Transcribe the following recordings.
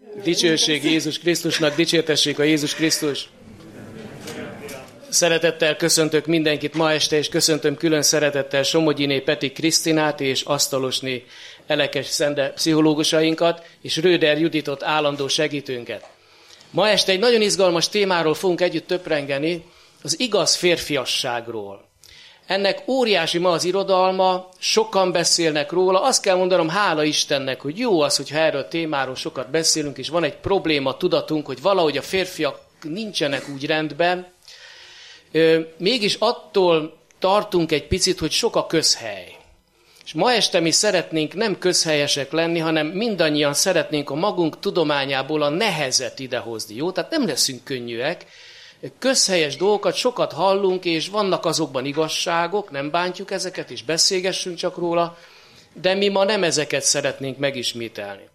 Dicsőség Jézus Krisztusnak, dicsértessék a Jézus Krisztus. Szeretettel köszöntök mindenkit ma este, és köszöntöm külön szeretettel Somogyiné Peti Krisztinát és Asztalosné Elekes Szende pszichológusainkat, és Röder Juditot állandó segítőnket. Ma este egy nagyon izgalmas témáról fogunk együtt töprengeni, az igaz férfiasságról. Ennek óriási ma az irodalma, sokan beszélnek róla, azt kell mondanom, hála Istennek, hogy jó az, hogyha erről a témáról sokat beszélünk, és van egy probléma tudatunk, hogy valahogy a férfiak nincsenek úgy rendben. Mégis attól tartunk egy picit, hogy sok a közhely. És ma este mi szeretnénk nem közhelyesek lenni, hanem mindannyian szeretnénk a magunk tudományából a nehezet idehozni. Jó? Tehát nem leszünk könnyűek. Közhelyes dolgokat sokat hallunk, és vannak azokban igazságok, nem bántjuk ezeket, és beszélgessünk csak róla, de mi ma nem ezeket szeretnénk megismételni.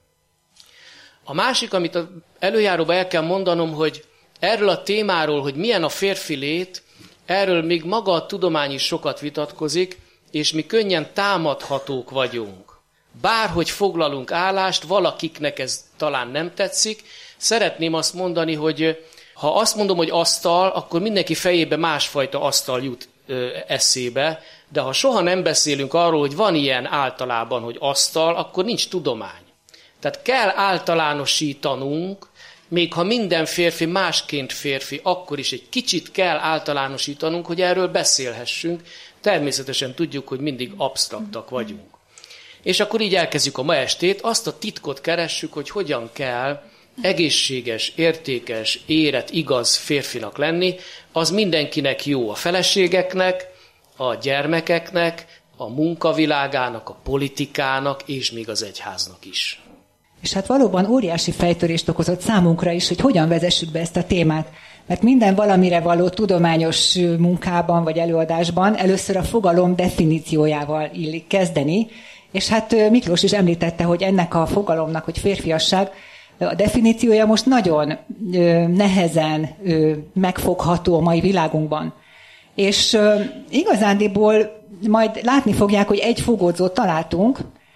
A másik, amit előjáróban el kell mondanom, hogy erről a témáról, hogy milyen a férfi lét, erről még maga a tudomány is sokat vitatkozik, és mi könnyen támadhatók vagyunk. Bárhogy foglalunk állást, valakiknek ez talán nem tetszik, szeretném azt mondani, hogy ha azt mondom, hogy asztal, akkor mindenki fejébe másfajta asztal jut eszébe, de ha soha nem beszélünk arról, hogy van ilyen általában, hogy asztal, akkor nincs tudomány. Tehát kell általánosítanunk, még ha minden férfi másként férfi, akkor is egy kicsit kell általánosítanunk, hogy erről beszélhessünk. Természetesen tudjuk, hogy mindig absztraktak vagyunk. És akkor így elkezdjük a ma estét, azt a titkot keressük, hogy hogyan kell egészséges, értékes, érett, igaz férfinak lenni, az mindenkinek jó, a feleségeknek, a gyermekeknek, a munkavilágának, a politikának, és még az egyháznak is. És hát valóban óriási fejtörést okozott számunkra is, hogy hogyan vezessük be ezt a témát. Mert minden valamire való tudományos munkában vagy előadásban először a fogalom definíciójával illik kezdeni, és hát Miklós is említette, hogy ennek a fogalomnak, hogy férfiasság, a definíciója most nagyon nehezen megfogható a mai világunkban. És igazándiból majd látni fogják, hogy egy fogódzót találtunk,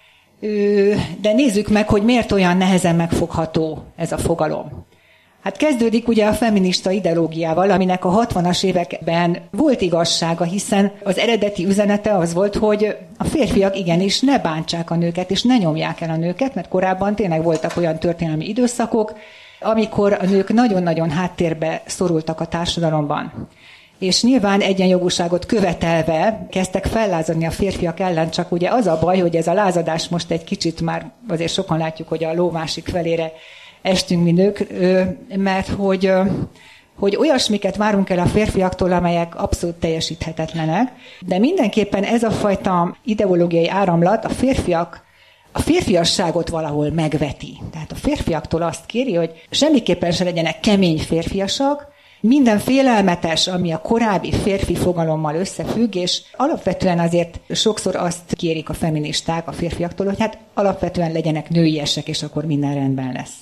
de nézzük meg, hogy miért olyan nehezen megfogható ez a fogalom. Hát kezdődik ugye a feminista ideológiával, aminek a 60-as években volt igazsága, hiszen az eredeti üzenete az volt, hogy a férfiak igenis ne bántsák a nőket, és ne nyomják el a nőket, mert korábban tényleg voltak olyan történelmi időszakok, amikor a nők nagyon-nagyon háttérbe szorultak a társadalomban. És nyilván egyenjogúságot követelve kezdtek fellázadni a férfiak ellen, csak ugye az a baj, hogy ez a lázadás most egy kicsit már azért sokan látjuk, hogy a ló másik felére estünk mi nők, mert hogy olyasmiket várunk el a férfiaktól, amelyek abszolút teljesíthetetlenek, de mindenképpen ez a fajta ideológiai áramlat a férfiasságot valahol megveti. Tehát a férfiaktól azt kéri, hogy semmiképpen se legyenek kemény férfiasak, minden félelmetes, ami a korábbi férfi fogalommal összefügg, és alapvetően azért sokszor azt kérik a feministák a férfiaktól, hogy hát alapvetően legyenek nőiesek, és akkor minden rendben lesz.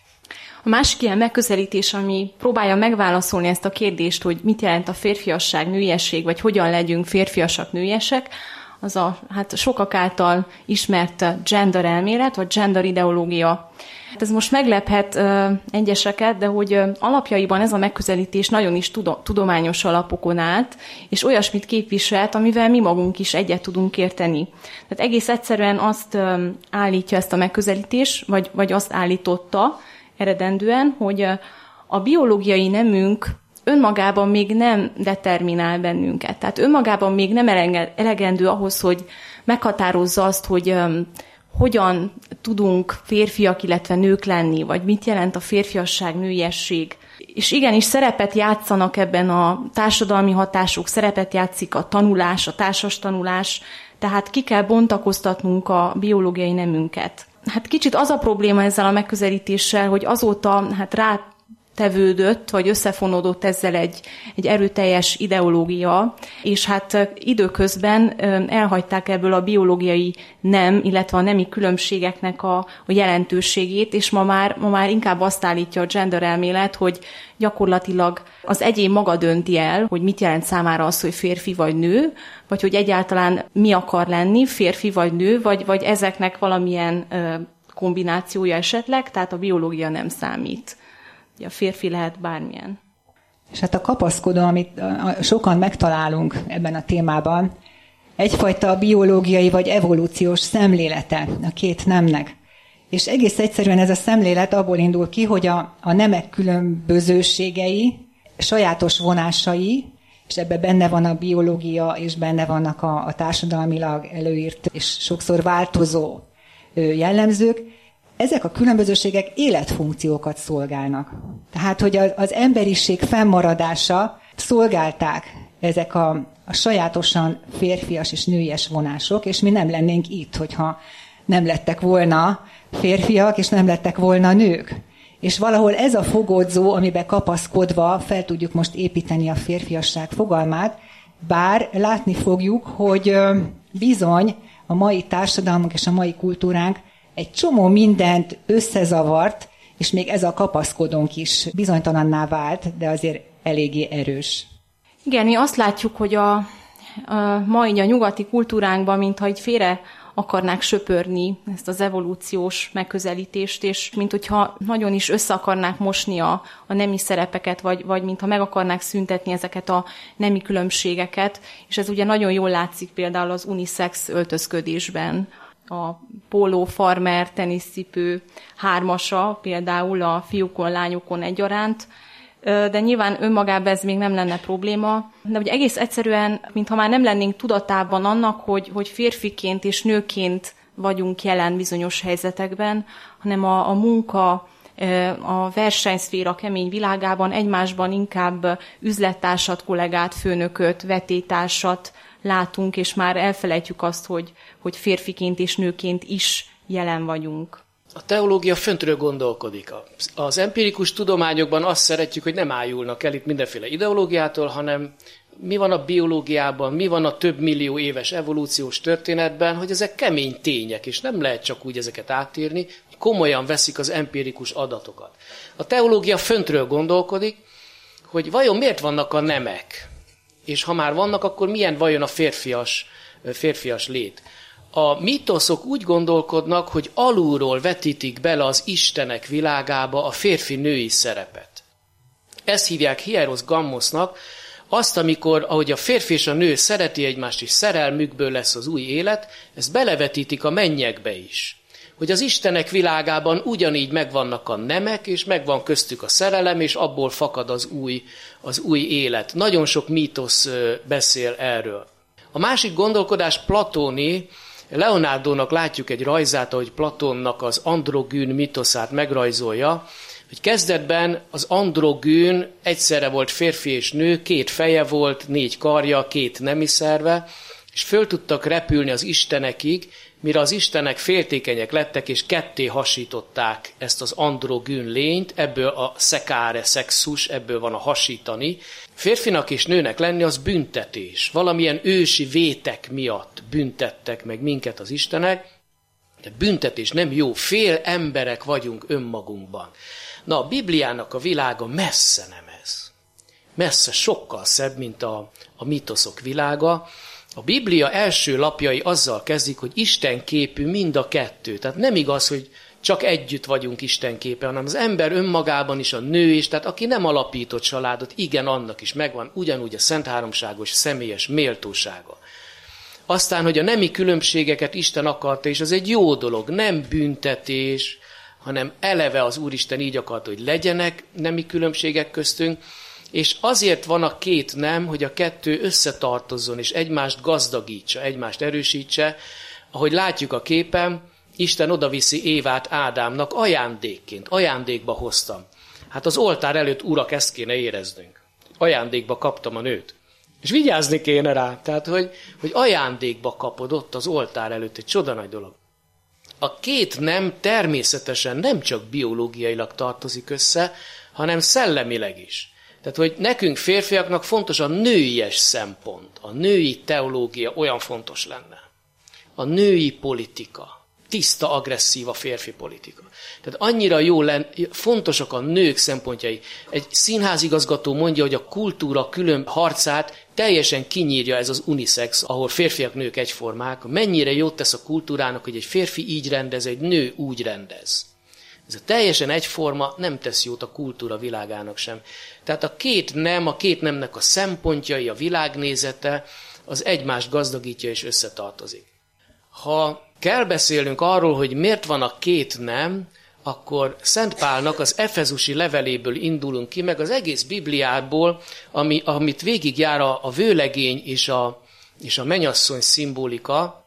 A másik ilyen megközelítés, ami próbálja megválaszolni ezt a kérdést, hogy mit jelent a férfiasság, nőiesség, vagy hogyan legyünk férfiasak, nőiesek, az a sokak által ismert gender elmélet, vagy gender ideológia. Ez most meglephet egyeseket, de hogy alapjaiban ez a megközelítés nagyon is tudományos alapokon állt, és olyasmit képviselt, amivel mi magunk is egyet tudunk érteni. Tehát egész egyszerűen azt állítja ezt a megközelítés, vagy azt állította eredendően, hogy a biológiai nemünk önmagában még nem determinál bennünket. Tehát önmagában még nem elegendő ahhoz, hogy meghatározza azt, hogy hogyan tudunk férfiak, illetve nők lenni, vagy mit jelent a férfiasság, nőiesség. És igenis szerepet játszanak ebben a társadalmi hatások, szerepet játszik a tanulás, a társas tanulás, tehát ki kell bontakoztatnunk a biológiai nemünket. Hát kicsit az a probléma ezzel a megközelítéssel, hogy azóta rátevődött, vagy összefonódott ezzel egy erőteljes ideológia, és hát időközben elhagyták ebből a biológiai nem, illetve a nemi különbségeknek a jelentőségét, és ma már inkább azt állítja a gender elmélet, hogy gyakorlatilag az egyén maga dönti el, hogy mit jelent számára az, hogy férfi vagy nő, vagy hogy egyáltalán mi akar lenni, férfi vagy nő, vagy ezeknek valamilyen kombinációja esetleg, tehát a biológia nem számít. A férfi lehet bármilyen. És hát a kapaszkodó, amit sokan megtalálunk ebben a témában, egyfajta biológiai vagy evolúciós szemlélete a két nemnek. És egész egyszerűen ez a szemlélet abból indul ki, hogy a nemek különbözőségei, sajátos vonásai, és ebben benne van a biológia, és benne vannak a társadalmilag előírt és sokszor változó jellemzők, ezek a különbözőségek életfunkciókat szolgálnak. Tehát, hogy az emberiség fennmaradása szolgálták ezek a sajátosan férfias és nőies vonások, és mi nem lennénk itt, hogyha nem lettek volna férfiak, és nem lettek volna nők. És valahol ez a fogódzó, amiben kapaszkodva fel tudjuk most építeni a férfiasság fogalmát, bár látni fogjuk, hogy bizony a mai társadalmunk és a mai kultúránk egy csomó mindent összezavart, és még ez a kapaszkodónk is bizonytalanná vált, de azért eléggé erős. Igen, mi azt látjuk, hogy a mai a nyugati kultúránkban, mintha így félre akarnák söpörni ezt az evolúciós megközelítést, és mint hogyha nagyon is össze akarnák mosni a nemi szerepeket, vagy mintha meg akarnák szüntetni ezeket a nemi különbségeket, és ez ugye nagyon jól látszik például az unisex öltözködésben. A póló, farmer, teniszcipő hármasa például a fiúkon, lányokon egyaránt, de nyilván önmagában ez még nem lenne probléma. De ugye egész egyszerűen, mintha már nem lennénk tudatában annak, hogy férfiként és nőként vagyunk jelen bizonyos helyzetekben, hanem a munka, a versenyszféra kemény világában egymásban inkább üzlettársat, kollégát, főnököt, vetétársat látunk, és már elfelejtjük azt, hogy férfiként és nőként is jelen vagyunk. A teológia föntről gondolkodik. Az empirikus tudományokban azt szeretjük, hogy nem ájulnak el itt mindenféle ideológiától, hanem mi van a biológiában, mi van a több millió éves evolúciós történetben, hogy ezek kemény tények, és nem lehet csak úgy ezeket átírni, hogy komolyan veszik az empirikus adatokat. A teológia föntről gondolkodik, hogy vajon miért vannak a nemek, és ha már vannak, akkor milyen vajon a férfias lét. A mítoszok úgy gondolkodnak, hogy alulról vetítik bele az istenek világába a férfi-női szerepet. Ezt hívják hieros gammosnak, azt, amikor, ahogy a férfi és a nő szereti egymást, és szerelmükből lesz az új élet, ezt belevetítik a mennyekbe is. Hogy az istenek világában ugyanígy megvannak a nemek, és megvan köztük a szerelem, és abból fakad az új élet. Nagyon sok mítosz beszél erről. A másik gondolkodás platóni. Leonardónak látjuk egy rajzát, ahogy Platónnak az androgyn mitoszát megrajzolja, hogy kezdetben az androgyn egyszerre volt férfi és nő, 2 feje volt, 4 karja, 2 nemi szerve, és föl tudtak repülni az istenekig, mire az istenek féltékenyek lettek, és ketté hasították ezt az androgyn lényt, ebből a szekáre, szexus, ebből van a hasítani. Férfinak és nőnek lenni az büntetés. Valamilyen ősi vétek miatt büntettek meg minket az istenek, de büntetés nem jó, fél emberek vagyunk önmagunkban. Na, a Bibliának a világa messze nem ez. Messze sokkal szebb, mint a mítoszok világa. A Biblia első lapjai azzal kezdik, hogy Isten képű mind a kettő. Tehát nem igaz, hogy csak együtt vagyunk Isten képe, hanem az ember önmagában is, a nő is, tehát aki nem alapított családot, igen, annak is megvan ugyanúgy a szent háromságos személyes méltósága. Aztán, hogy a nemi különbségeket Isten akarta, és az egy jó dolog, nem büntetés, hanem eleve az Úristen így akarta, hogy legyenek nemi különbségek köztünk, és azért van a 2 nem, hogy a 2 összetartozzon, és egymást gazdagítsa, egymást erősítse. Ahogy látjuk a képen, Isten odaviszi Évát Ádámnak ajándékként, ajándékba hoztam. Hát az oltár előtt, urak, ezt kéne éreznünk. Ajándékba kaptam a nőt. És vigyázni kéne rá, tehát hogy ajándékba kapod ott az oltár előtt, egy csoda nagy dolog. A 2 nem természetesen nem csak biológiailag tartozik össze, hanem szellemileg is. Tehát, hogy nekünk férfiaknak fontos a nőies szempont, a női teológia olyan fontos lenne. A női politika. tiszta, agresszív a férfi politika. Tehát annyira fontosak a nők szempontjai. Egy színházigazgató mondja, hogy a kultúra külön harcát teljesen kinyírja ez az unisex, ahol férfiak, nők egyformák. Mennyire jót tesz a kultúrának, hogy egy férfi így rendez, egy nő úgy rendez. Ez a teljesen egyforma nem tesz jót a kultúra világának sem. Tehát a két nemnek a szempontjai, a világnézete, az egymást gazdagítja és összetartozik. Ha kell beszélnünk arról, hogy miért van a két nem, akkor Szent Pálnak az efezusi leveléből indulunk ki, meg az egész Bibliából, amit végigjár a vőlegény és a mennyasszony szimbolika.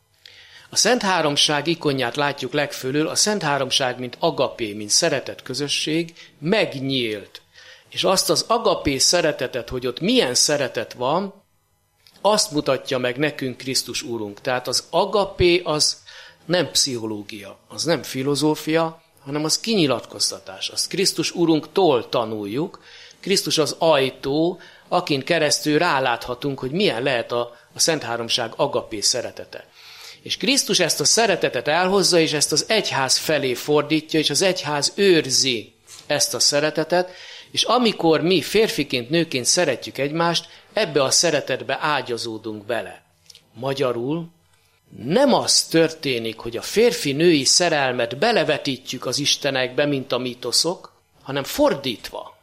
A Szent Háromság ikonját látjuk legfölül, a Szent Háromság, mint agapé, mint szeretet közösség, megnyílt. És azt az agapé szeretetet, hogy ott milyen szeretet van, azt mutatja meg nekünk Krisztus Úrunk. Tehát az agapé az nem pszichológia, az nem filozófia, hanem az kinyilatkoztatás. Azt Krisztus Úrunktól tanuljuk. Krisztus az ajtó, akin keresztül ráláthatunk, hogy milyen lehet a Szent Háromság agapé szeretete. És Krisztus ezt a szeretetet elhozza, és ezt az egyház felé fordítja, és az egyház őrzi ezt a szeretetet, és amikor mi férfiként, nőként szeretjük egymást, ebbe a szeretetbe ágyazódunk bele. Magyarul nem az történik, hogy a férfi-női szerelmet belevetítjük az istenekbe, mint a mítoszok, hanem fordítva.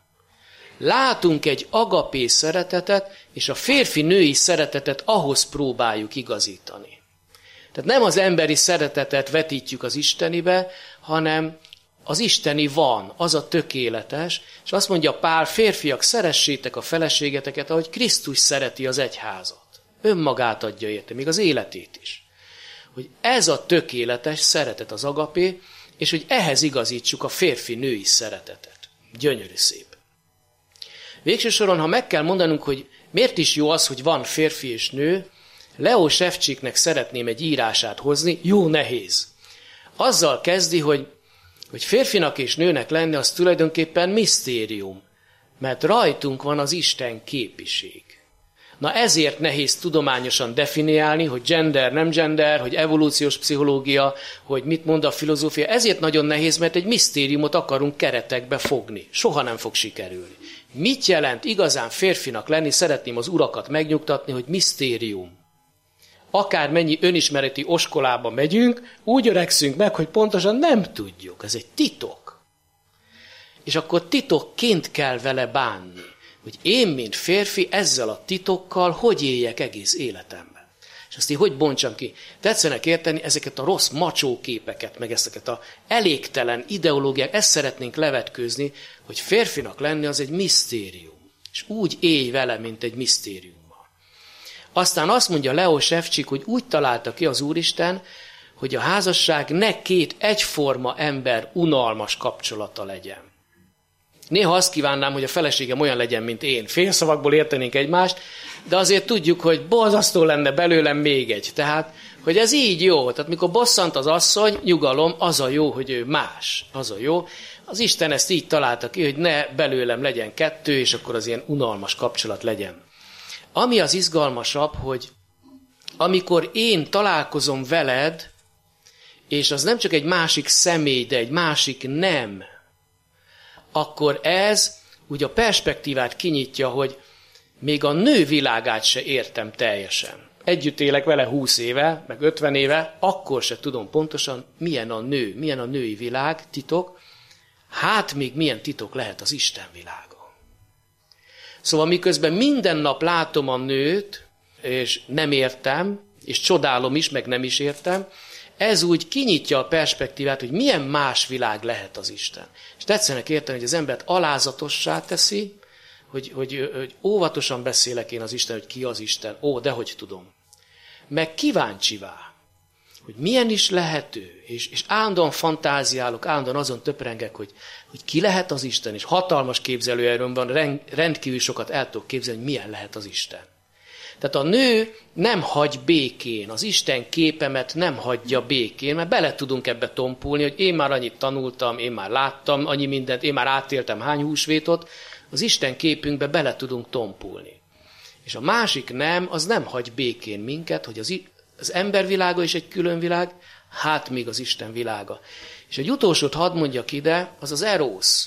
Látunk egy agapé szeretetet, és a férfi-női szeretetet ahhoz próbáljuk igazítani. Tehát nem az emberi szeretetet vetítjük az istenibe, hanem az isteni van, az a tökéletes, és azt mondja Pál, férfiak, szeressétek a feleségeteket, ahogy Krisztus szereti az egyházat. Önmagát adja érte, még az életét is. Hogy ez a tökéletes szeretet az agapé, és hogy ehhez igazítsuk a férfi-női szeretetet. Gyönyörű szép. Végső soron, ha meg kell mondanunk, hogy miért is jó az, hogy van férfi és nő, Leo Sevcsiknek szeretném egy írását hozni, jó nehéz. Azzal kezdi, hogy férfinak és nőnek lenni, az tulajdonképpen misztérium, mert rajtunk van az Isten képiség. Na ezért nehéz tudományosan definiálni, hogy gender, nem gender, hogy evolúciós pszichológia, hogy mit mond a filozófia. Ezért nagyon nehéz, mert egy misztériumot akarunk keretekbe fogni. Soha nem fog sikerülni. Mit jelent igazán férfinak lenni? Szeretném az urakat megnyugtatni, hogy misztérium. Akármennyi önismereti oskolába megyünk, úgy öregszünk meg, hogy pontosan nem tudjuk. Ez egy titok. És akkor titokként kell vele bánni. Hogy én, mint férfi, ezzel a titokkal hogy éljek egész életemben. És azt így hogy bontsam ki. Tetszenek érteni ezeket a rossz macsó képeket, meg ezeket a elégtelen ideológiák, ezt szeretnénk levetkőzni, hogy férfinak lenni az egy misztérium. És úgy élj vele, mint egy misztériummal. Aztán azt mondja Leo Sevcsik, hogy úgy találta ki az Úristen, hogy a házasság ne két egyforma ember unalmas kapcsolata legyen. Néha azt kívánnám, hogy a feleségem olyan legyen, mint én. Félszavakból értenénk egymást, de azért tudjuk, hogy borzasztó lenne belőlem még egy. Tehát, hogy ez így jó. Tehát mikor bosszant az asszony, nyugalom, az a jó, hogy ő más. Az a jó. Az Isten ezt így találta ki, hogy ne belőlem legyen kettő, és akkor az ilyen unalmas kapcsolat legyen. Ami az izgalmasabb, hogy amikor én találkozom veled, és az nem csak egy másik személy, de egy másik nem, akkor ez úgy a perspektívát kinyitja, hogy még a nő világát se értem teljesen. Együtt élek vele 20 éve, meg 50 éve, akkor se tudom pontosan, milyen a nő, milyen a női világ, titok. Hát még milyen titok lehet az Isten világa. Szóval miközben minden nap látom a nőt, és nem értem, és csodálom is, meg nem is értem, ez úgy kinyitja a perspektívát, hogy milyen más világ lehet az Isten. És tetszenek érteni, hogy az embert alázatossá teszi, hogy óvatosan beszélek én az Isten, hogy ki az Isten. Ó, de hogy tudom. Meg kíváncsivá, hogy milyen is lehető, és állandóan fantáziálok, állandóan azon töprengek, hogy ki lehet az Isten, és hatalmas képzelőerőm van, rendkívül sokat el tudok képzelni, hogy milyen lehet az Isten. Tehát a nő nem hagy békén, az Isten képemet nem hagyja békén, mert bele tudunk ebbe tompulni, hogy én már annyit tanultam, én már láttam annyi mindent, én már átéltem hány húsvétot, az Isten képünkbe bele tudunk tompulni. És a másik nem, az nem hagy békén minket, hogy az embervilága is egy külön világ, Hát még az Isten világa. És egy utolsót hadd mondjak ide, az az erósz.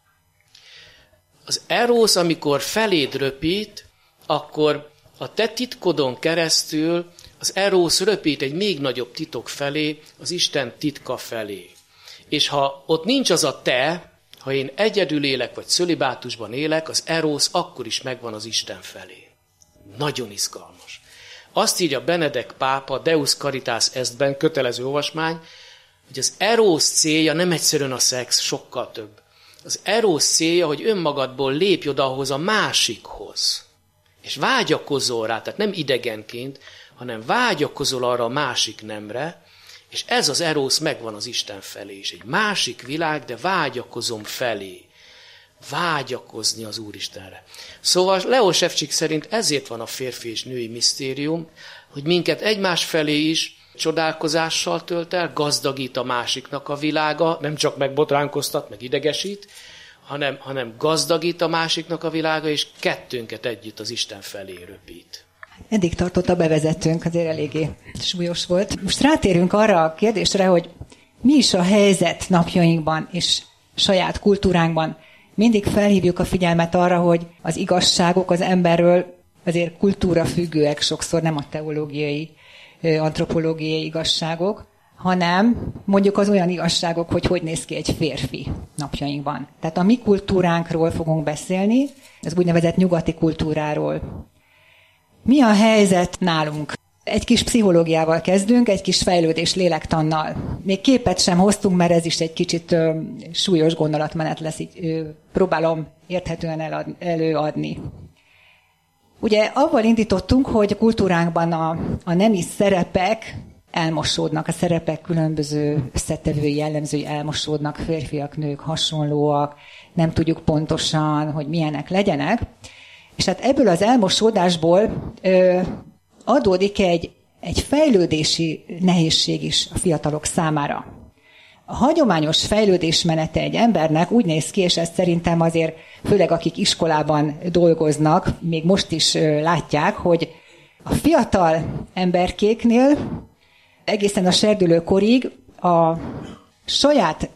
Az erósz, amikor feléd röpít, akkor a te titkodon keresztül az erósz röpít egy még nagyobb titok felé, az Isten titka felé. És ha ott nincs az a te, ha én egyedül élek, vagy cölibátusban élek, az erósz akkor is megvan az Isten felé. Nagyon izgalmas. Azt írja Benedek pápa, Deus Caritas Estben, kötelező olvasmány, hogy az erósz célja nem egyszerűen a szex, sokkal több. Az erósz célja, hogy önmagadból lépj oda ahhoz a másikhoz. És vágyakozol rá, tehát nem idegenként, hanem vágyakozol arra a másik nemre, és ez az erósz megvan az Isten felé is. Egy másik világ, de vágyakozom felé. Vágyakozni az Úristenre. Szóval Leó Ševčík szerint ezért van a férfi és női misztérium, hogy minket egymás felé is csodálkozással tölt el, gazdagít a másiknak a világa, nem csak megbotránkoztat, meg idegesít, hanem gazdagít a másiknak a világa, és kettőnket együtt az Isten felé röpít. Eddig tartott a bevezetőnk, azért eléggé súlyos volt. Most rátérünk arra a kérdésre, hogy mi is a helyzet napjainkban és saját kultúránkban. Mindig felhívjuk a figyelmet arra, hogy az igazságok az emberről azért kultúra függőek, sokszor nem a teológiai, antropológiai igazságok, hanem mondjuk az olyan igazságok, hogy néz ki egy férfi napjainkban. Tehát a mi kultúránkról fogunk beszélni, ez úgynevezett nyugati kultúráról. Mi a helyzet nálunk? Egy kis pszichológiával kezdünk, egy kis fejlődés lélektannal. Még képet sem hoztunk, mert ez is egy kicsit súlyos gondolatmenet lesz, így próbálom érthetően előadni. Ugye avval indítottunk, hogy a kultúránkban a nemi szerepek elmosódnak, a szerepek különböző összetevői, jellemzői elmosódnak, férfiak, nők hasonlóak, nem tudjuk pontosan, hogy milyenek legyenek. És hát ebből az elmosódásból adódik egy fejlődési nehézség is a fiatalok számára. A hagyományos fejlődésmenete egy embernek úgy néz ki, és ezt szerintem azért, főleg akik iskolában dolgoznak, még most is látják, hogy a fiatal emberkéknél egészen a serdülő korig a saját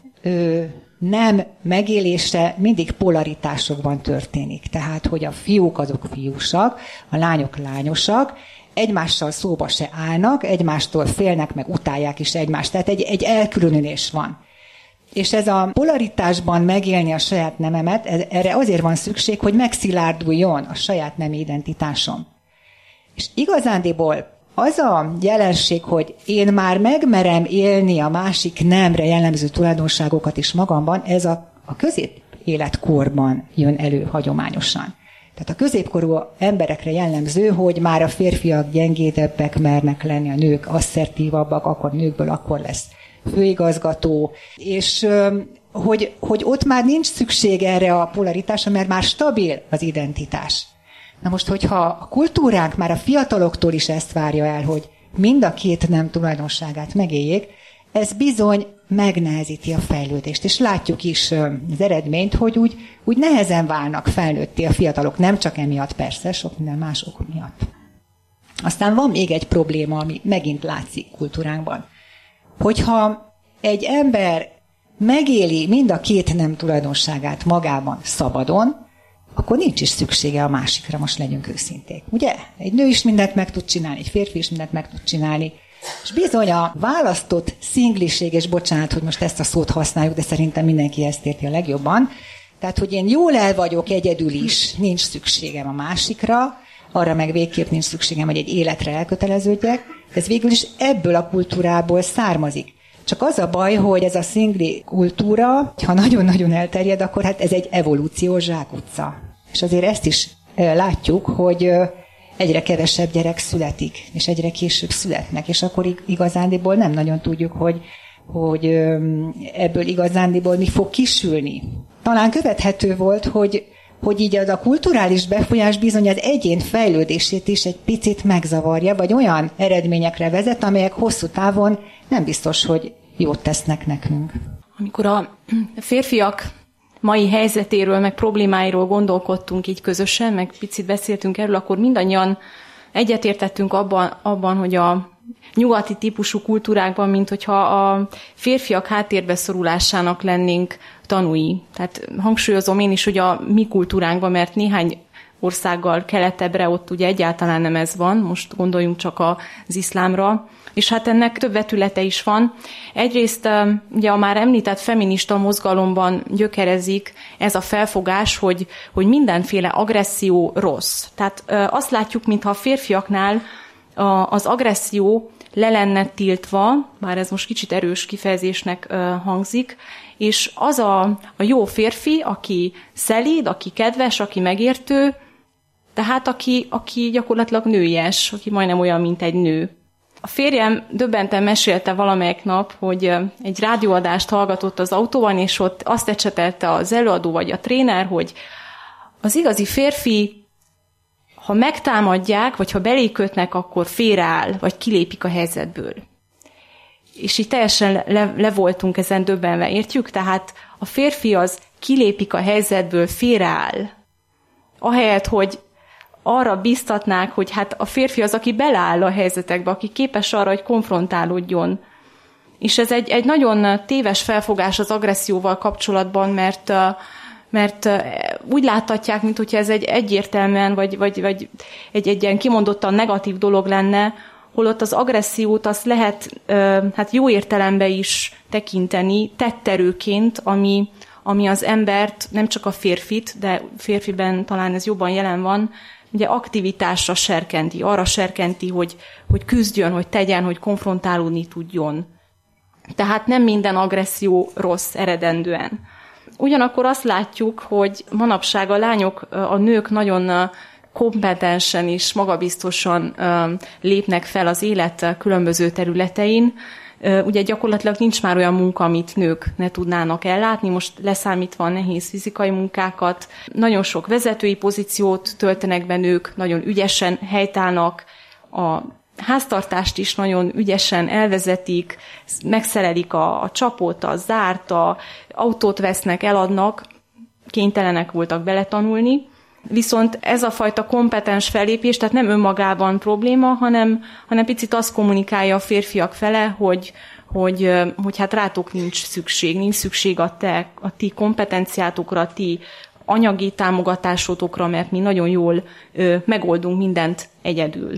nem megélése mindig polaritásokban történik. Tehát, hogy a fiúk azok fiúsak, a lányok lányosak, egymással szóba se állnak, egymástól félnek, meg utálják is egymást. Tehát egy elkülönülés van. És ez a polaritásban megélni a saját nememet, erre azért van szükség, hogy megszilárduljon a saját nemi identitásom. És igazándiból az a jelenség, hogy én már megmerem élni a másik nemre jellemző tulajdonságokat is magamban, ez a középéletkorban jön elő hagyományosan. Tehát a középkorú emberekre jellemző, hogy már a férfiak gyengédebbek mernek lenni, a nők asszertívabbak, akkor nőkből akkor lesz főigazgató, és hogy ott már nincs szükség erre a polaritásra, mert már stabil az identitás. Na most, hogyha a kultúránk már a fiataloktól is ezt várja el, hogy mind a két nem tulajdonságát megéljék, ez bizony megnehezíti a fejlődést. És látjuk is az eredményt, hogy úgy nehezen válnak felnőtté a fiatalok, nem csak emiatt persze, sok minden más ok miatt. Aztán van még egy probléma, ami megint látszik kultúránkban. Hogyha egy ember megéli mind a két nem tulajdonságát magában szabadon, akkor nincs is szüksége a másikra, most legyünk őszinték. Ugye? Egy nő is mindent meg tud csinálni, egy férfi is mindent meg tud csinálni. És bizony a választott szingliség, és bocsánat, hogy most ezt a szót használjuk, de szerintem mindenki ezt érti a legjobban. Tehát, hogy én jól el vagyok egyedül is, nincs szükségem a másikra, arra meg végképp nincs szükségem, hogy egy életre elköteleződjek. Ez végül is ebből a kultúrából származik. Csak az a baj, hogy ez a szingli kultúra, ha nagyon-nagyon elterjed, akkor hát ez egy evolúciós zsákutca. És azért ezt is látjuk, hogy egyre kevesebb gyerek születik, és egyre később születnek, és akkor igazándiból nem nagyon tudjuk, hogy ebből igazándiból mi fog kisülni. Talán követhető volt, hogy így az a kulturális befolyás bizony az egyén fejlődését is egy picit megzavarja, vagy olyan eredményekre vezet, amelyek hosszú távon nem biztos, hogy jót tesznek nekünk. Amikor a férfiak mai helyzetéről, meg problémáiról gondolkodtunk így közösen, meg picit beszéltünk erről, akkor mindannyian egyetértettünk abban, hogy a nyugati típusú kultúrákban, mint hogyha a férfiak háttérbe szorulásának lennénk tanúi. Tehát hangsúlyozom én is, hogy a mi kultúránkban, mert néhány országgal keletebbre ott ugye egyáltalán nem ez van, most gondoljunk csak az iszlámra, és hát ennek több vetülete is van. Egyrészt ugye a már említett feminista mozgalomban gyökerezik ez a felfogás, hogy mindenféle agresszió rossz. Tehát azt látjuk, mintha a férfiaknál az agresszió le lenne tiltva, bár ez most kicsit erős kifejezésnek hangzik, és az a jó férfi, aki szelíd, aki kedves, aki megértő, tehát aki gyakorlatilag nőies, aki majdnem olyan, mint egy nő. A férjem döbbenten mesélte valamelyik nap, hogy egy rádióadást hallgatott az autóban, és ott azt ecsetelte az előadó vagy a tréner, hogy az igazi férfi, ha megtámadják, vagy ha belékötnek, akkor félreáll, vagy kilépik a helyzetből. És így teljesen le voltunk ezen döbbenve, értjük? Tehát a férfi az kilépik a helyzetből, félreáll. Ahelyett, hogy arra biztatnák, hogy hát a férfi az, aki beleáll a helyzetekbe, aki képes arra, hogy konfrontálódjon. És ez egy nagyon téves felfogás az agresszióval kapcsolatban, mert úgy láthatják, mint hogyha ez egy egyértelműen, vagy egy ilyen kimondottan negatív dolog lenne, holott az agressziót azt lehet hát jó értelemben is tekinteni tetterőként, ami az embert, nem csak a férfit, de férfiben talán ez jobban jelen van, ugye aktivitásra serkenti, arra serkenti, hogy küzdjön, hogy tegyen, hogy konfrontálódni tudjon. Tehát nem minden agresszió rossz eredendően. Ugyanakkor azt látjuk, hogy manapság a lányok, a nők nagyon kompetensen és magabiztosan lépnek fel az élet különböző területein. Ugye gyakorlatilag nincs már olyan munka, amit nők ne tudnának ellátni, most leszámítva a nehéz fizikai munkákat. Nagyon sok vezetői pozíciót töltenek be nők, nagyon ügyesen helytállnak, a háztartást is nagyon ügyesen elvezetik, megszerelik a csapot, a zárt, autót vesznek, eladnak, kénytelenek voltak beletanulni. Viszont ez a fajta kompetens fellépés, tehát nem önmagában probléma, hanem picit azt kommunikálja a férfiak fele, hogy hát rátok nincs szükség a ti kompetenciátokra, a ti anyagi támogatásotokra, mert mi nagyon jól megoldunk mindent egyedül.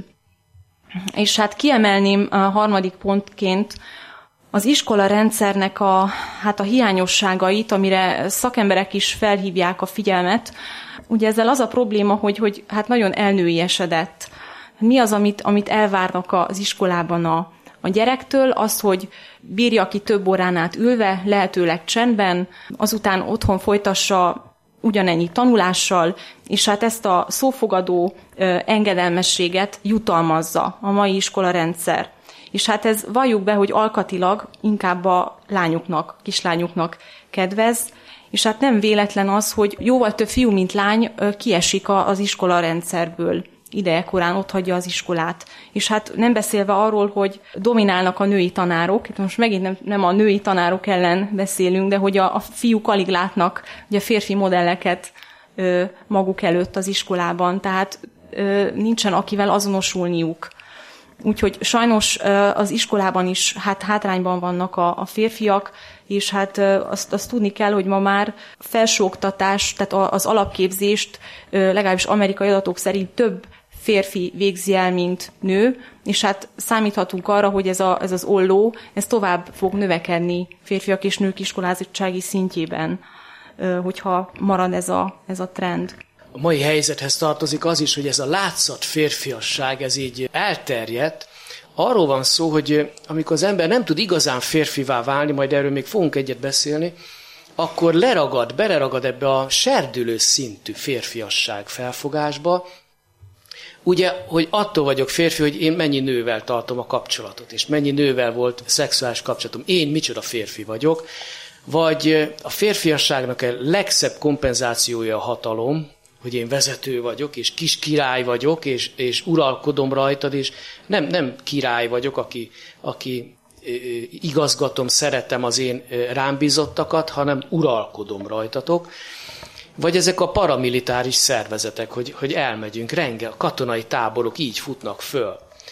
És hát kiemelném a harmadik pontként az iskola rendszernek a hiányosságait, amire szakemberek is felhívják a figyelmet. Ugye ezzel az a probléma, hogy hát nagyon elnőiesedett. Mi az, amit elvárnak az iskolában a gyerektől? Az, hogy bírja ki több órán át ülve, lehetőleg csendben, azután otthon folytassa ugyanennyi tanulással, és hát ezt a szófogadó engedelmességet jutalmazza a mai iskolarendszer. És hát ez valljuk be, hogy alkatilag inkább a lányoknak, kislányoknak kedvez, és hát nem véletlen az, hogy jóval több fiú, mint lány kiesik az iskolarendszerből. Idejekorán otthagyja az iskolát. És hát nem beszélve arról, hogy dominálnak a női tanárok, most megint nem a női tanárok ellen beszélünk, de hogy a fiúk alig látnak ugye a férfi modelleket maguk előtt az iskolában, tehát nincsen akivel azonosulniuk. Úgyhogy sajnos az iskolában is hátrányban vannak a férfiak, és hát azt tudni kell, hogy ma már felsőoktatás, tehát az alapképzést legalábbis amerikai adatok szerint több férfi végzi el, mint nő, és hát számíthatunk arra, hogy ez az olló, ez tovább fog növekedni férfiak és nők iskolázottsági szintjében, hogyha marad ez a trend. A mai helyzethez tartozik az is, hogy ez a látszat férfiasság, ez így elterjedt. Arról van szó, hogy amikor az ember nem tud igazán férfivá válni, majd erről még fogunk egyet beszélni, akkor beleragad ebbe a serdülő szintű férfiasság felfogásba. Ugye, hogy attól vagyok férfi, hogy én mennyi nővel tartom a kapcsolatot, és mennyi nővel volt szexuális kapcsolatom. Én micsoda férfi vagyok. Vagy a férfiasságnak a legszebb kompenzációja a hatalom, hogy én vezető vagyok, és kis király vagyok, és uralkodom rajtad, és nem király vagyok, aki igazgatom, szeretem az én rám bízottakat, hanem uralkodom rajtatok. Vagy ezek a paramilitáris szervezetek, hogy elmegyünk, a katonai táborok így futnak föl.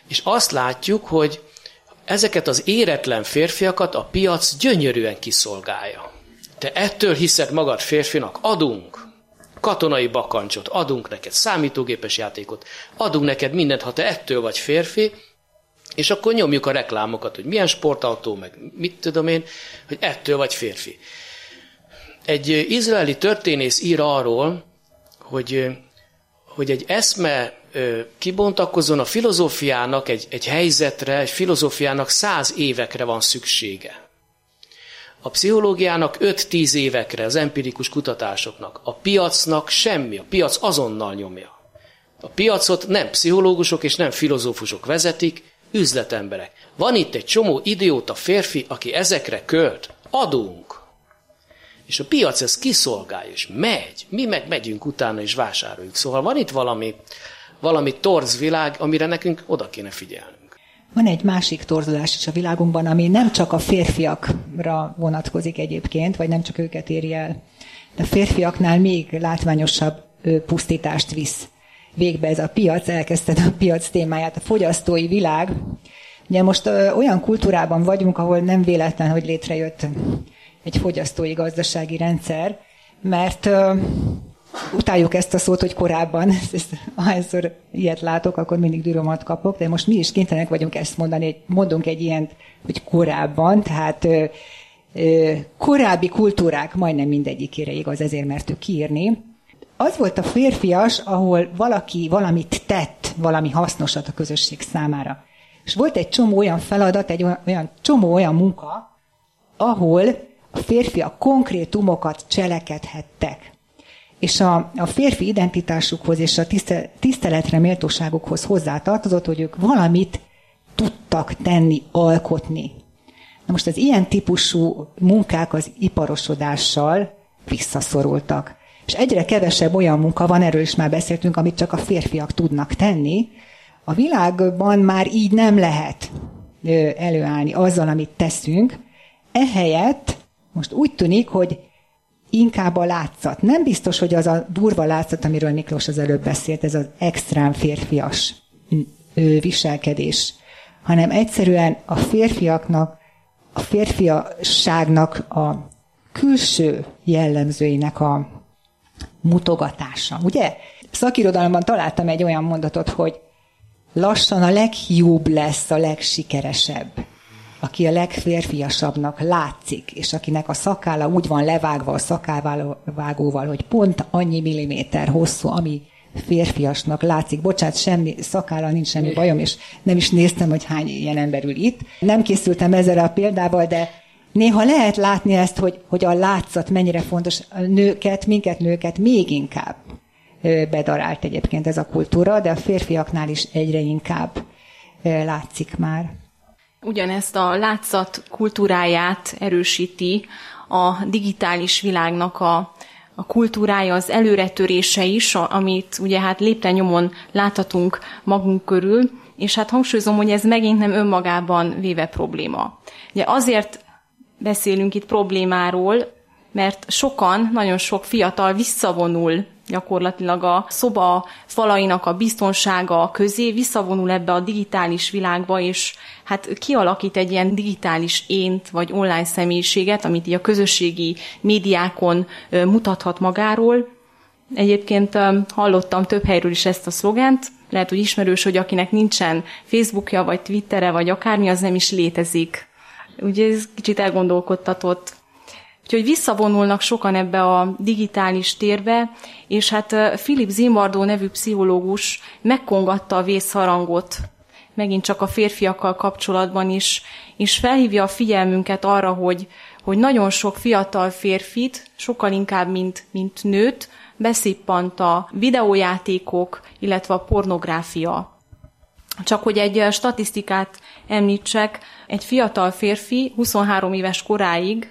És azt látjuk, hogy ezeket az éretlen férfiakat a piac gyönyörűen kiszolgálja. Te ettől hiszed magad férfinak, adunk katonai bakancsot, adunk neked számítógépes játékot, adunk neked mindent, ha te ettől vagy férfi, és akkor nyomjuk a reklámokat, hogy milyen sportautó, meg mit tudom én, hogy ettől vagy férfi. Egy izraeli történész ír arról, hogy egy eszme kibontakozzon a filozófiának egy helyzetre, egy filozófiának 100 évekre van szüksége. A pszichológiának 5-10 évekre, az empirikus kutatásoknak. A piacnak semmi, a piac azonnal nyomja. A piacot nem pszichológusok és nem filozófusok vezetik, üzletemberek. Van itt egy csomó idióta férfi, aki ezekre költ. Adunk. És a piac ezt kiszolgálja, és megy. Mi meg megyünk utána, és vásároljuk. Szóval van itt valami torz világ, amire nekünk oda kéne figyelnünk. Van egy másik torzulás is a világunkban, ami nem csak a férfiakra vonatkozik egyébként, vagy nem csak őket éri el. De a férfiaknál még látványosabb pusztítást visz végbe ez a piac. Elkezdted a piac témáját, a fogyasztói világ. Ugye most olyan kultúrában vagyunk, ahol nem véletlen, hogy létrejött egy fogyasztói gazdasági rendszer, mert utáljuk ezt a szót, hogy korábban, ahányszor ilyet látok, akkor mindig düromat kapok, de most mi is kénytelenek vagyunk ezt mondani, hogy mondunk egy ilyent, hogy korábban, tehát korábbi kultúrák majdnem mindegyikére igaz, ezért mertük kiírni. Az volt a férfias, ahol valaki valamit tett, valami hasznosat a közösség számára. És volt egy csomó olyan feladat, csomó olyan munka, ahol a férfiak konkrétumokat cselekedhettek. És a férfi identitásukhoz és a tiszteletre méltóságukhoz hozzátartozott, hogy ők valamit tudtak tenni, alkotni. Na most az ilyen típusú munkák az iparosodással visszaszorultak. És egyre kevesebb olyan munka van, erről is már beszéltünk, amit csak a férfiak tudnak tenni. A világban már így nem lehet előállni azzal, amit teszünk. Ehelyett most úgy tűnik, hogy inkább a látszat. Nem biztos, hogy az a durva látszat, amiről Miklós az előbb beszélt, ez az extrém férfias viselkedés, hanem egyszerűen a férfiaknak, a férfiasságnak a külső jellemzőinek a mutogatása. Ugye? Szakirodalomban találtam egy olyan mondatot, hogy lassan a legjobb lesz a legsikeresebb, aki a legférfiasabbnak látszik, és akinek a szakálla úgy van levágva a szakálvágóval, hogy pont annyi milliméter hosszú, ami férfiasnak látszik. Bocsánat, semmi szakállal nincs semmi bajom, és nem is néztem, hogy hány ilyen ember ül itt. Nem készültem ezzel a példával, de néha lehet látni ezt, hogy a látszat mennyire fontos. A minket nőket még inkább bedarált egyébként ez a kultúra, de a férfiaknál is egyre inkább látszik már. Ugyanezt a látszat kultúráját erősíti a digitális világnak a kultúrája, az előretörése is, amit ugye hát lépten-nyomon láthatunk magunk körül, és hát hangsúlyozom, hogy ez megint nem önmagában véve probléma. Ugye azért beszélünk itt problémáról, mert nagyon sok fiatal visszavonul gyakorlatilag a szoba falainak a biztonsága közé, visszavonul ebbe a digitális világba, és hát kialakít egy ilyen digitális ént, vagy online személyiséget, amit így a közösségi médiákon mutathat magáról. Egyébként hallottam több helyről is ezt a szlogent, lehet, hogy ismerős, hogy akinek nincsen Facebookja, vagy Twittere, vagy akármi, az nem is létezik. Ugye ez kicsit elgondolkodtatott. Úgyhogy visszavonulnak sokan ebbe a digitális térbe, és hát Philip Zimbardo nevű pszichológus megkongatta a vészharangot, megint csak a férfiakkal kapcsolatban is, és felhívja a figyelmünket arra, hogy nagyon sok fiatal férfit, sokkal inkább, mint nőt, beszippant a videójátékok, illetve a pornográfia. Csak hogy egy statisztikát említsek, egy fiatal férfi 23 éves koráig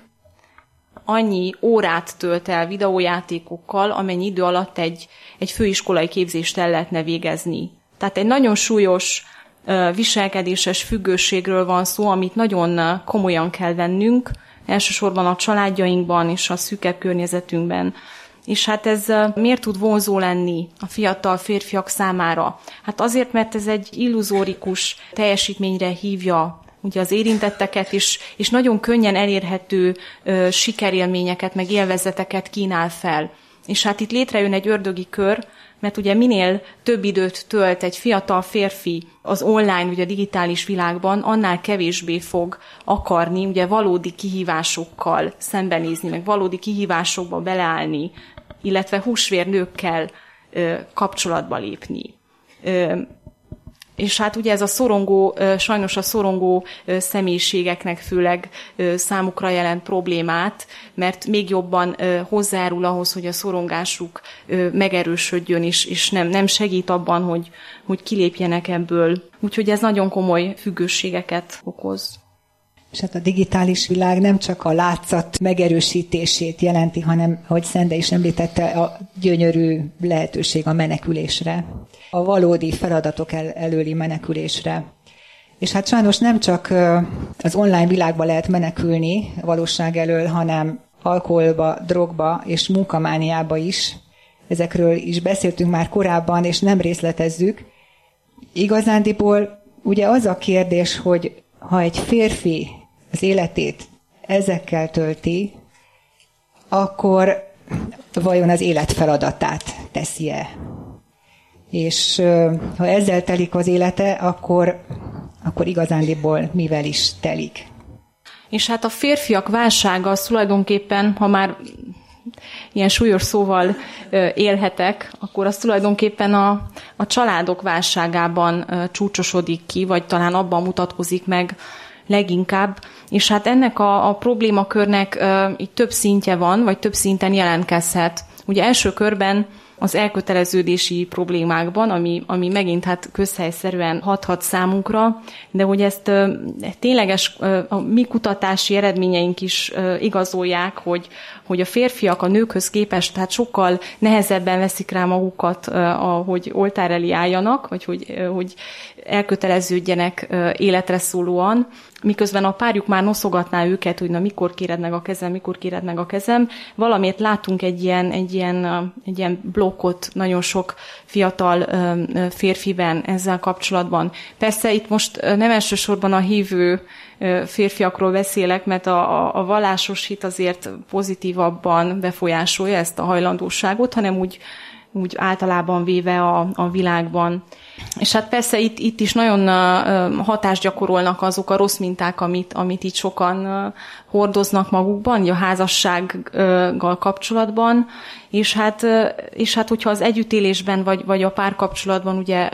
annyi órát tölt el videójátékokkal, amennyi idő alatt egy főiskolai képzést el lehetne végezni. Tehát egy nagyon súlyos viselkedéses függőségről van szó, amit nagyon komolyan kell vennünk, elsősorban a családjainkban és a szűkebb környezetünkben. És hát ez miért tud vonzó lenni a fiatal férfiak számára? Hát azért, mert ez egy illuzórikus teljesítményre hívja ugye az érintetteket is, és nagyon könnyen elérhető sikerélményeket, meg élvezeteket kínál fel. És hát itt létrejön egy ördögi kör, mert ugye minél több időt tölt egy fiatal férfi az online, ugye a digitális világban, annál kevésbé fog akarni ugye valódi kihívásokkal szembenézni, meg valódi kihívásokba beleállni, illetve húsvérnőkkel kapcsolatba lépni. És hát ugye ez a szorongó, sajnos a szorongó személyiségeknek főleg számukra jelent problémát, mert még jobban hozzájárul ahhoz, hogy a szorongásuk megerősödjön, és nem segít abban, hogy kilépjenek ebből. Úgyhogy ez nagyon komoly függőségeket okoz. És hát a digitális világ nem csak a látszat megerősítését jelenti, hanem, ahogy Szende is említette, a gyönyörű lehetőség a menekülésre, a valódi feladatok előli menekülésre. És hát sajnos nem csak az online világba lehet menekülni a valóság elől, hanem alkoholba, drogba és munkamániába is. Ezekről is beszéltünk már korábban, és nem részletezzük. Igazándiból ugye az a kérdés, hogy ha egy férfi az életét ezekkel tölti, akkor vajon az élet feladatát teszi-e? És ha ezzel telik az élete, akkor igazándiból mivel is telik? És hát a férfiak válsága az tulajdonképpen, ha már ilyen súlyos szóval élhetek, akkor az tulajdonképpen a családok válságában csúcsosodik ki, vagy talán abban mutatkozik meg leginkább. És hát ennek a problémakörnek így több szintje van, vagy több szinten jelentkezhet. Ugye első körben az elköteleződési problémákban, ami megint hát közhelyszerűen hathat számunkra, de hogy ezt tényleges a mi kutatási eredményeink is igazolják, hogy a férfiak a nőkhöz képest tehát sokkal nehezebben veszik rá magukat, hogy oltár elé álljanak, vagy hogy elköteleződjenek életre szólóan, miközben a párjuk már noszogatná őket, hogy na mikor kéred meg a kezem, valamiért látunk egy ilyen blokkot nagyon sok fiatal férfiben ezzel kapcsolatban. Persze itt most nem elsősorban a hívő férfiakról beszélek, mert a vallásos hit azért pozitívabban befolyásolja ezt a hajlandóságot, hanem úgy általában véve a világban. És hát persze itt is nagyon hatást gyakorolnak azok a rossz minták, amit itt sokan hordoznak magukban, a házassággal kapcsolatban, és hát hogyha az együttélésben vagy a párkapcsolatban ugye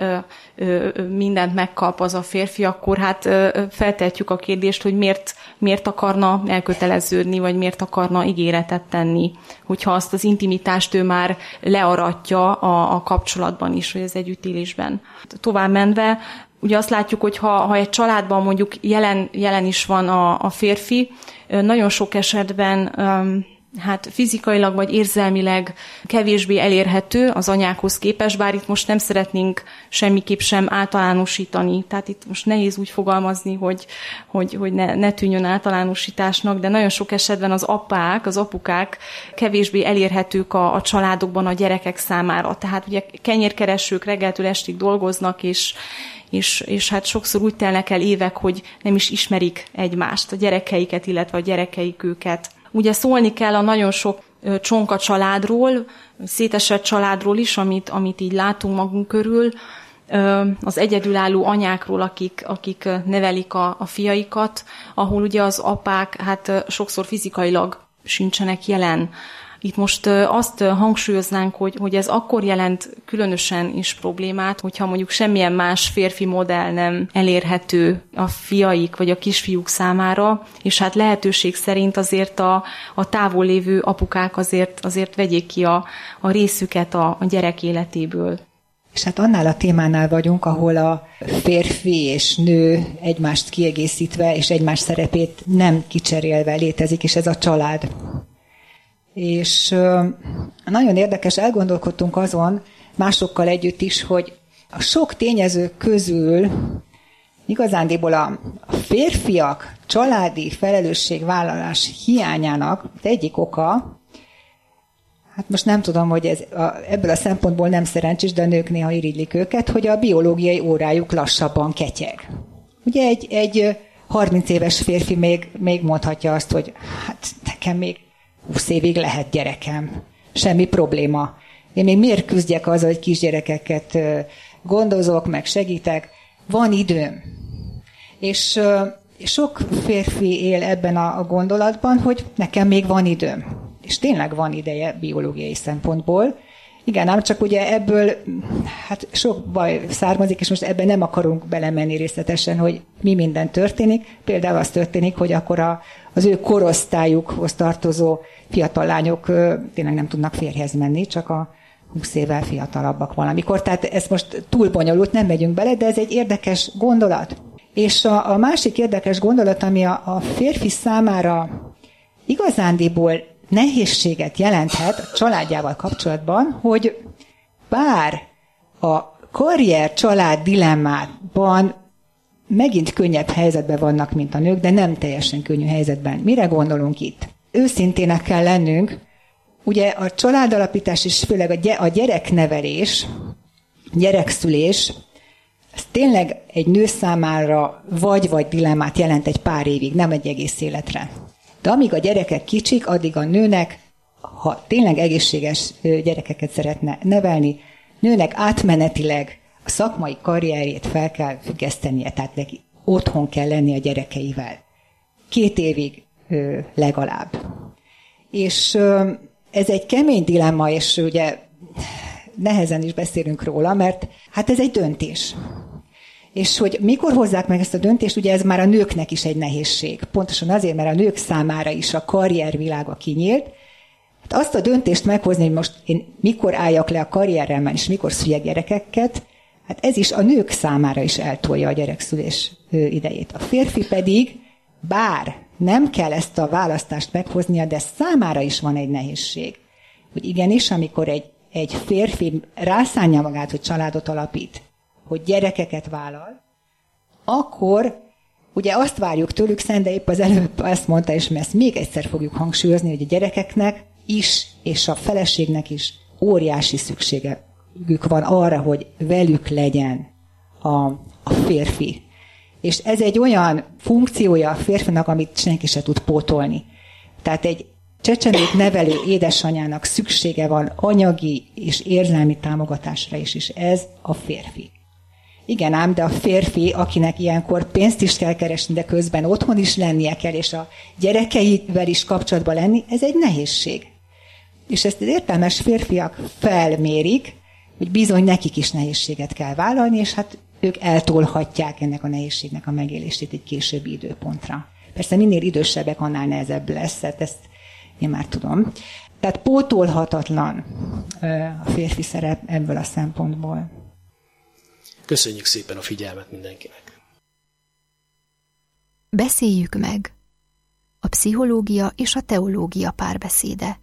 mindent megkap az a férfi, akkor hát feltehetjük a kérdést, hogy miért akarna elköteleződni, vagy miért akarna ígéretet tenni, hogyha azt az intimitást ő már learatja a kapcsolatban is, vagy az együttélésben. Tovább menve, ugye azt látjuk, hogy ha egy családban mondjuk jelen is van a férfi, nagyon sok esetben hát fizikailag vagy érzelmileg kevésbé elérhető az anyákhoz képest, bár itt most nem szeretnénk semmiképp sem általánosítani. Tehát itt most nehéz úgy fogalmazni, hogy ne tűnjön általánosításnak, de nagyon sok esetben az apukák kevésbé elérhetők a családokban a gyerekek számára. Tehát ugye kenyérkeresők reggeltől estig dolgoznak, és hát sokszor úgy telnek el évek, hogy nem is ismerik egymást, a gyerekeiket, illetve a gyerekeik őket. Ugye szólni kell a nagyon sok csonka családról, szétesett családról is, amit így látunk magunk körül, az egyedülálló anyákról, akik nevelik a fiaikat, ahol ugye az apák hát sokszor fizikailag sincsenek jelen. Itt most azt hangsúlyoznánk, hogy ez akkor jelent különösen is problémát, hogyha mondjuk semmilyen más férfi modell nem elérhető a fiaik vagy a kisfiúk számára, és hát lehetőség szerint azért a távol lévő apukák azért vegyék ki a részüket a gyerek életéből. És hát annál a témánál vagyunk, ahol a férfi és nő egymást kiegészítve és egymás szerepét nem kicserélve létezik, és ez a család. És nagyon érdekes, elgondolkodtunk azon másokkal együtt is, hogy a sok tényező közül igazándiból a férfiak családi felelősségvállalás hiányának egyik oka, hát most nem tudom, hogy ebből a szempontból nem szerencsés, de a nők néha irigylik őket, hogy a biológiai órájuk lassabban ketyeg. Ugye egy 30 éves férfi még mondhatja azt, hogy hát nekem még 20 évig lehet gyerekem. Semmi probléma. Én még miért küzdjek azzal, hogy kisgyerekeket gondozok, meg segítek. Van időm. És sok férfi él ebben a gondolatban, hogy nekem még van időm. És tényleg van ideje biológiai szempontból. Igen, ám csak ugye ebből hát sok baj származik, és most ebben nem akarunk belemenni részletesen, hogy mi minden történik. Például az történik, hogy akkor az ő korosztályukhoz tartozó fiatal lányok tényleg nem tudnak férjhez menni, csak a 20 évvel fiatalabbak valamikor. Tehát ez most túl bonyolult, nem megyünk bele, de ez egy érdekes gondolat. És a másik érdekes gondolat, ami a férfi számára igazándiból nehézséget jelenthet a családjával kapcsolatban, hogy bár a karrier-család dilemmában megint könnyebb helyzetben vannak, mint a nők, de nem teljesen könnyű helyzetben. Mire gondolunk itt? Őszintének kell lennünk. Ugye a családalapítás és főleg a gyereknevelés, gyerekszülés, ez tényleg egy nő számára vagy dilemmát jelent egy pár évig, nem egy egész életre. De amíg a gyerekek kicsik, addig a nőnek, ha tényleg egészséges gyerekeket szeretne nevelni, nőnek átmenetileg a szakmai karrierjét fel kell függesztenie, tehát neki otthon kell lenni a gyerekeivel. 2 évig legalább. És ez egy kemény dilemma, és ugye nehezen is beszélünk róla, mert hát ez egy döntés. És hogy mikor hozzák meg ezt a döntést, ugye ez már a nőknek is egy nehézség. Pontosan azért, mert a nők számára is a karriervilága kinyílt. Hát azt a döntést meghozni, hogy most én mikor álljak le a karrieremben, és mikor szüljek gyerekeket, hát ez is a nők számára is eltolja a gyerekszülés idejét. A férfi pedig, bár nem kell ezt a választást meghoznia, de számára is van egy nehézség. Hogy igenis, amikor egy férfi rászánja magát, hogy családot alapít, hogy gyerekeket vállal, akkor ugye azt várjuk tőlük, Szende épp az előbb azt mondta, és mi ezt még egyszer fogjuk hangsúlyozni, hogy a gyerekeknek is, és a feleségnek is óriási szükségük van arra, hogy velük legyen a férfi. És ez egy olyan funkciója a férfinak, amit senki se tud pótolni. Tehát egy csecsemőt nevelő édesanyának szüksége van anyagi és érzelmi támogatásra is, és ez a férfi. Igen ám, de a férfi, akinek ilyenkor pénzt is kell keresni, de közben otthon is lennie kell, és a gyerekeivel is kapcsolatban lenni, ez egy nehézség. És ezt az értelmes férfiak felmérik, hogy bizony nekik is nehézséget kell vállalni, és hát ők eltolhatják ennek a nehézségnek a megélését egy későbbi időpontra. Persze minél idősebbek, annál nehezebb lesz, hát ezt én már tudom. Tehát pótolhatatlan a férfi szerep ebből a szempontból. Köszönjük szépen a figyelmet mindenkinek. Beszéljük meg. A pszichológia és a teológia párbeszéde.